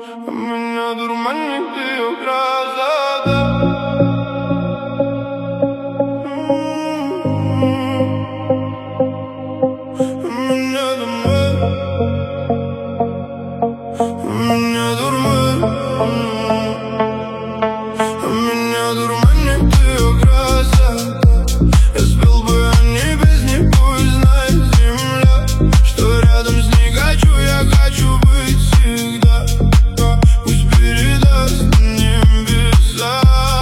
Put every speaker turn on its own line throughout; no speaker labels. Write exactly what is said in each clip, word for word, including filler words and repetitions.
Меня дурманит ее красота. Меня дурманит, меня дурманит, меня дурманит ее красота. Я спел бы о ней без нее, пусть знает земля, что рядом с ней хочу, я хочу быть всегда. Пусть передаст небеса.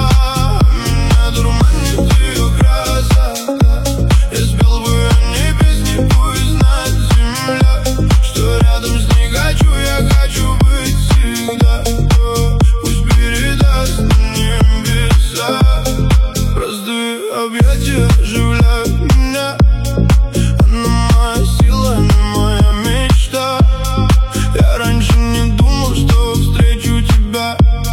Меня дурманит ее красота. Я спел бы о ней без нее, пусть знает земля, что рядом с ней хочу, я хочу быть всегда. Пусть передаст небеса. Простые объятия оживляют меня. Она моя сила, она моя мечта. Я раньше не думал, что встречу тебя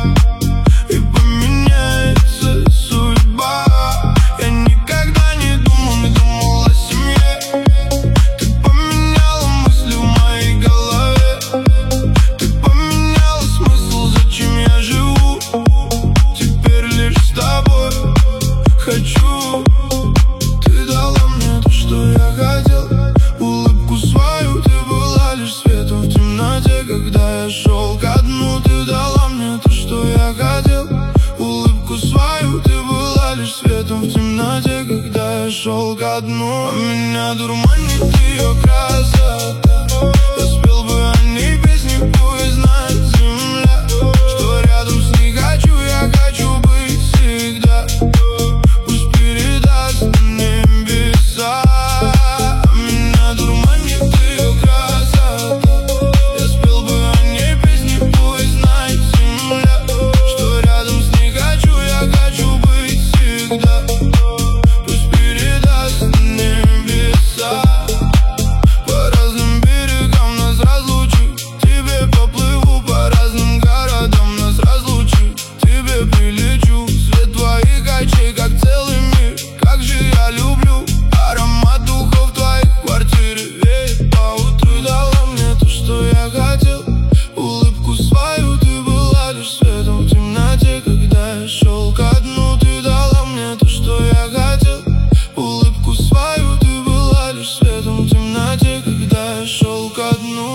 и поменяется судьба. Я никогда не думал, не думал о семье. Ты поменяла мысли в моей голове. Ты поменяла смысл, зачем я живу. Теперь лишь с тобой хочу. Ты дала мне то, что я хотел. Улыбку свою, ты была лишь светом в темноте. Когда я шел ко дну, ты дала мне то, что я хотел. Улыбку свою, ты была лишь светом в темноте. Когда я шел ко дну, а меня дурманит ее красота. Я спел бы о ней песни, пусть знает земля, что рядом с ней хочу, я хочу быть всегда. Пусть передаст небеса. Меня дурманит ее красота. Я спел бы о ней песни, пусть знает земля, что рядом с ней хочу, я хочу быть всегда. Пусть передаст небеса. По разным берегам нас разлучит, тебе поплыву, по разным городам нас разлучит, тебе прилечу. Свет твоих очей, как целый мир, как же я люблю аромат духов в твоей квартире. Веет по утру, дала мне то, что я хотел. Улыбку свою, ты была лишь светом в темноте. Когда я шел ко дну, ты дала мне то, что я хотел. Улыбку свою, ты была лишь светом в темноте. Когда я шел ко дну.